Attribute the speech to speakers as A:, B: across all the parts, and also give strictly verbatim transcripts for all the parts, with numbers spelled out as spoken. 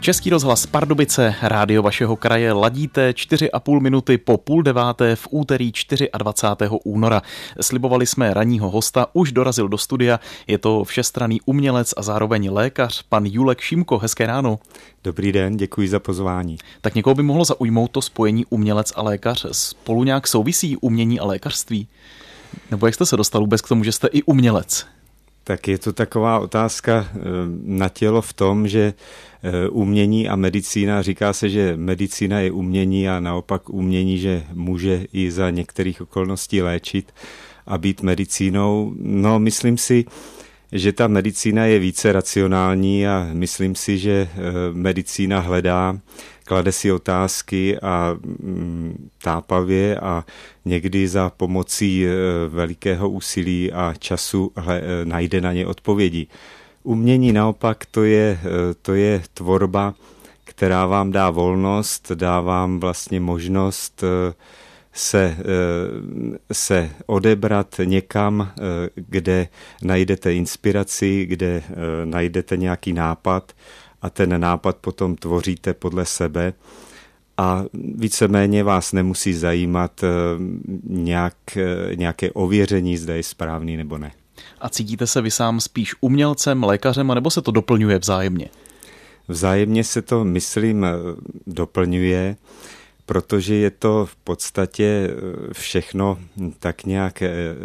A: Český rozhlas Pardubice, rádio vašeho kraje, ladíte čtyři a půl minuty po půl deváté v úterý dvacátého čtvrtého února. Slibovali jsme ranního hosta, už dorazil do studia, je to všestranný umělec a zároveň lékař, pan Julek Šimko. Hezké ráno.
B: Dobrý den, děkuji za pozvání.
A: Tak někoho by mohlo zaujmout to spojení umělec a lékař, spolu nějak souvisí umění a lékařství? Nebo jak jste se dostal vůbec k tomu, že jste i umělec?
B: Tak je to taková otázka na tělo v tom, že umění a medicína, říká se, že medicína je umění a naopak umění, že může i za některých okolností léčit a být medicínou. No, myslím si, že ta medicína je více racionální a myslím si, že medicína hledá, klade si otázky a tápavě a někdy za pomocí velikého úsilí a času najde na ně odpovědi. Umění naopak to je, to je tvorba, která vám dá volnost, dá vám vlastně možnost se, se odebrat někam, kde najdete inspiraci, kde najdete nějaký nápad a ten nápad potom tvoříte podle sebe a víceméně vás nemusí zajímat nějak, nějaké ověření, zda je správný nebo ne.
A: A cítíte se vy sám spíš umělcem, lékařem, anebo se to doplňuje vzájemně? Vzájemně
B: se to, myslím, doplňuje, protože je to v podstatě všechno tak nějak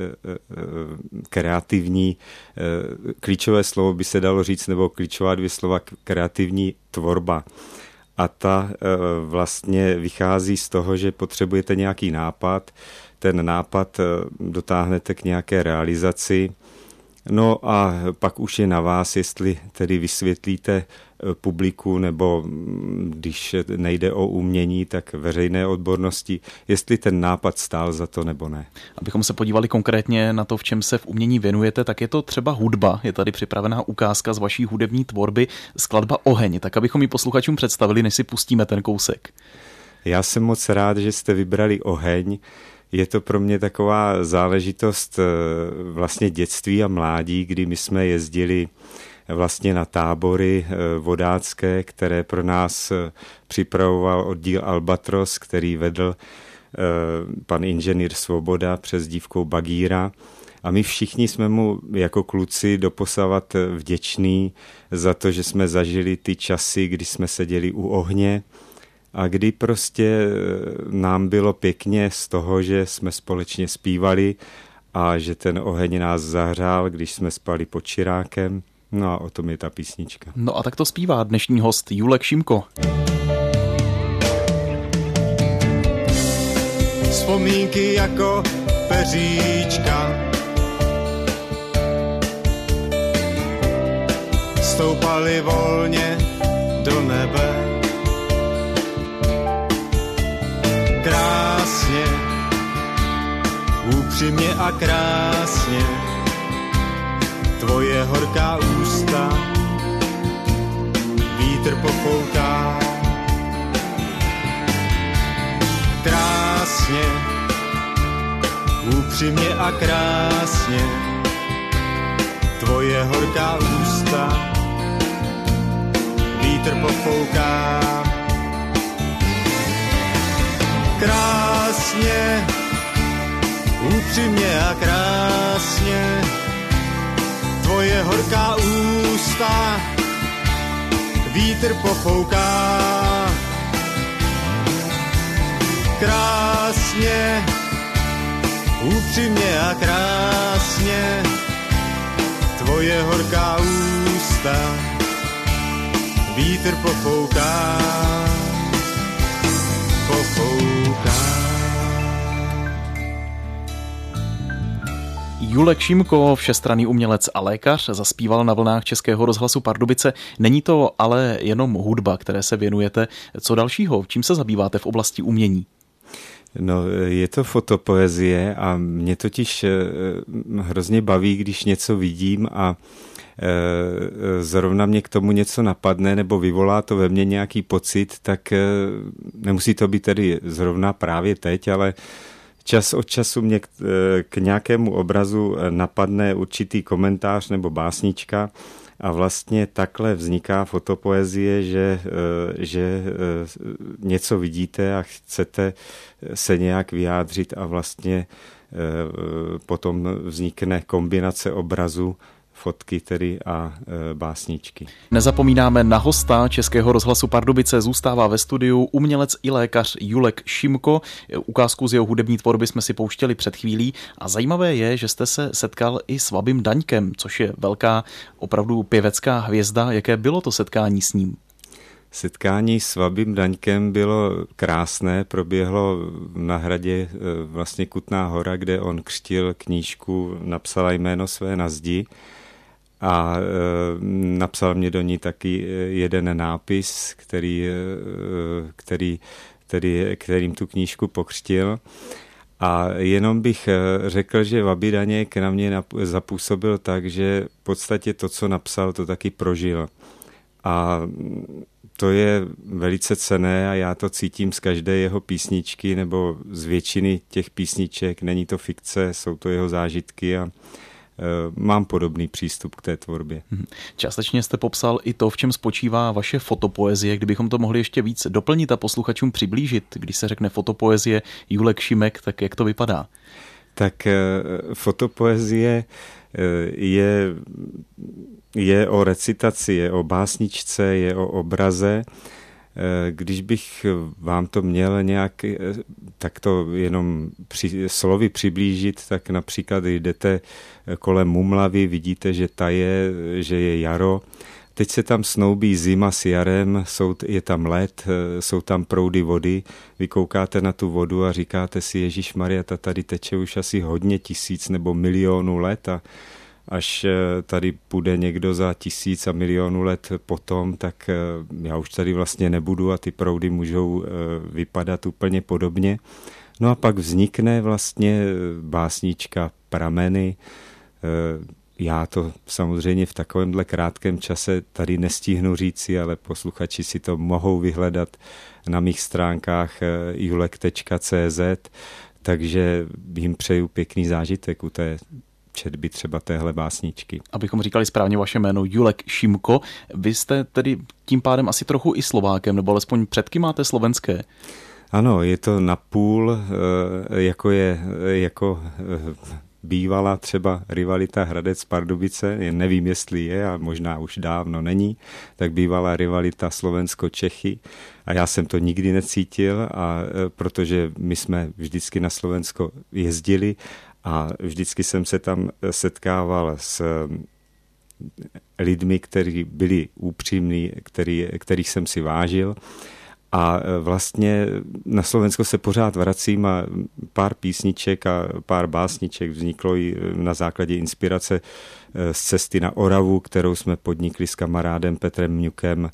B: kreativní. Klíčové slovo by se dalo říct, nebo klíčová dvě slova, kreativní tvorba. A ta vlastně vychází z toho, že potřebujete nějaký nápad, ten nápad dotáhnete k nějaké realizaci, no a pak už je na vás, jestli tedy vysvětlíte publiku, nebo když nejde o umění, tak veřejné odbornosti, jestli ten nápad stál za to nebo ne.
A: Abychom se podívali konkrétně na to, v čem se v umění věnujete, tak je to třeba hudba. Je tady připravená ukázka z vaší hudební tvorby, skladba Oheň, tak abychom ji posluchačům představili, než si pustíme ten kousek.
B: Já jsem moc rád, že jste vybrali Oheň. Je to pro mě taková záležitost vlastně dětství a mládí, kdy my jsme jezdili vlastně na tábory vodácké, které pro nás připravoval oddíl Albatros, který vedl pan inženýr Svoboda přes dívkou Bagíra. A my všichni jsme mu jako kluci doposavat vděční za to, že jsme zažili ty časy, kdy jsme seděli u ohně, a kdy prostě nám bylo pěkně z toho, že jsme společně zpívali a že ten oheň nás zahřál, když jsme spali pod čirákem. No a o tom je ta písnička.
A: No a tak to zpívá dnešní host Julek Šimko.
C: Vzpomínky jako peříčka stoupaly volně do nebe. Krásně, upřímně a krásně, tvoje horká ústa vítr pofouká. Krásně, upřímně a krásně, tvoje horká ústa vítr pofouká. Krásně, upřímně a krásně, tvoje horká ústa vítr pofouká. Krásně, upřímně a krásně, tvoje horká ústa vítr pofouká.
A: Julek Šimko, všestranný umělec a lékař, zaspíval na vlnách Českého rozhlasu Pardubice. Není to ale jenom hudba, které se věnujete. Co dalšího? Čím se zabýváte v oblasti umění?
B: No, je to fotopoezie a mě totiž hrozně baví, když něco vidím a zrovna mě k tomu něco napadne nebo vyvolá to ve mně nějaký pocit, tak nemusí to být tedy zrovna právě teď, ale čas od času mě k, k nějakému obrazu napadne určitý komentář nebo básnička A vlastně takhle vzniká fotopoezie, že, že něco vidíte a chcete se nějak vyjádřit a vlastně potom vznikne kombinace obrazu, fotky tedy a e, básničky.
A: Nezapomínáme na hosta Českého rozhlasu Pardubice, zůstává ve studiu umělec i lékař Julek Šimko. Ukázku z jeho hudební tvorby jsme si pouštěli před chvílí a zajímavé je, že jste se setkal i s Vabim Daňkem, což je velká opravdu pěvecká hvězda. Jaké bylo to setkání s ním?
B: Setkání s Vabim Daňkem bylo krásné, proběhlo na hradě vlastně Kutná Hora, kde on křtil knížku, napsala jméno své na zdi a e, napsal mě do ní taky jeden nápis, který, e, který, který, kterým tu knížku pokřtil. A jenom bych řekl, že Vabi Daněk na mě zapůsobil tak, že v podstatě to, co napsal, to taky prožil. A to je velice cenné a já to cítím z každé jeho písničky nebo z většiny těch písniček. Není to fikce, jsou to jeho zážitky a mám podobný přístup k té tvorbě.
A: Částečně jste popsal i to, v čem spočívá vaše fotopoezie. Kdybychom to mohli ještě víc doplnit a posluchačům přiblížit, když se řekne fotopoezie Julek Šimek, tak jak to vypadá?
B: Tak fotopoezie je, je o recitaci, je o básničce, je o obraze. Když bych vám to měl nějak tak to jenom při, slovy přiblížit, tak například jdete kolem Mumlavy, vidíte, že ta je, že je jaro. Teď se tam snoubí zima s jarem, jsou, je tam led, jsou tam proudy vody, vy koukáte na tu vodu a říkáte si, ježišmarja, ta tady teče už asi hodně tisíc nebo milionů let a až tady půjde někdo za tisíc a milionů let potom, tak já už tady vlastně nebudu a ty proudy můžou vypadat úplně podobně. No a pak vznikne vlastně básnička Prameny. Já to samozřejmě v takovémhle krátkém čase tady nestihnu říci, ale posluchači si to mohou vyhledat na mých stránkách julek tečka cé zet, takže jim přeju pěkný zážitek u té četby třeba téhle básničky.
A: Abychom říkali správně vaše jméno, Julek Šimko. Vy jste tedy tím pádem asi trochu i Slovákem, nebo alespoň předky máte slovenské.
B: Ano, je to napůl, jako je, jako bývala třeba rivalita Hradec Pardubice, nevím, jestli je a možná už dávno není, tak bývala rivalita Slovensko-Čechy a já jsem to nikdy necítil, a protože my jsme vždycky na Slovensko jezdili a vždycky jsem se tam setkával s lidmi, kteří byli upřímní, který, kterých jsem si vážil. A vlastně na Slovensko se pořád vracím a pár písniček a pár básniček vzniklo i na základě inspirace z cesty na Oravu, kterou jsme podnikli s kamarádem Petrem Mňukem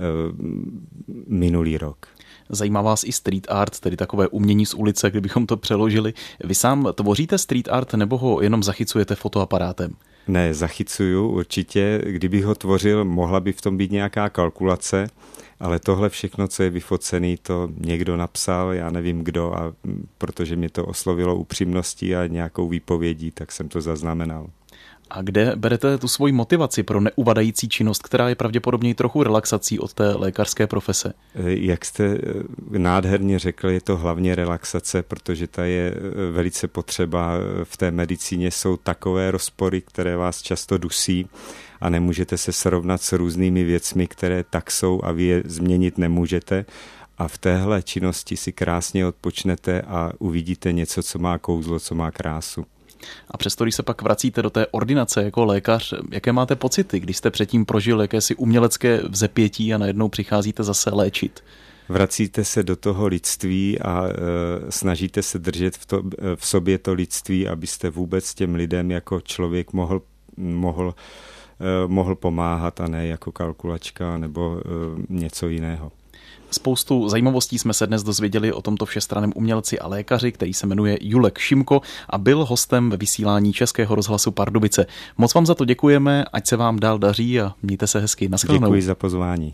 B: minulý rok.
A: Zajímá vás i street art, tedy takové umění z ulice, kdybychom to přeložili. Vy sám tvoříte street art nebo ho jenom zachycujete fotoaparátem?
B: Ne, zachycuju určitě. Kdybych ho tvořil, mohla by v tom být nějaká kalkulace, ale tohle všechno, co je vyfocený, to někdo napsal, já nevím kdo, a protože mě to oslovilo upřímností a nějakou výpovědí, tak jsem to zaznamenal.
A: A kde berete tu svoji motivaci pro neuvadající činnost, která je pravděpodobně i trochu relaxací od té lékařské profese?
B: Jak jste nádherně řekl, je to hlavně relaxace, protože ta je velice potřeba. V té medicíně jsou takové rozpory, které vás často dusí a nemůžete se srovnat s různými věcmi, které tak jsou a vy je změnit nemůžete. A v téhle činnosti si krásně odpočnete a uvidíte něco, co má kouzlo, co má krásu.
A: A přesto, když se pak vracíte do té ordinace jako lékař, jaké máte pocity, když jste předtím prožil jakési umělecké vzepětí a najednou přicházíte zase léčit?
B: Vracíte se do toho lidství a e, snažíte se držet v, to, v sobě to lidství, abyste vůbec těm lidem jako člověk mohl, mohl, e, mohl pomáhat a ne jako kalkulačka nebo e, něco jiného.
A: Spoustu zajímavostí jsme se dnes dozvěděli o tomto všestranném umělci a lékaři, který se jmenuje Julek Šimko a byl hostem ve vysílání Českého rozhlasu Pardubice. Moc vám za to děkujeme, ať se vám dál daří a mějte se hezky. Naschledanou.
B: Děkuji za pozvání.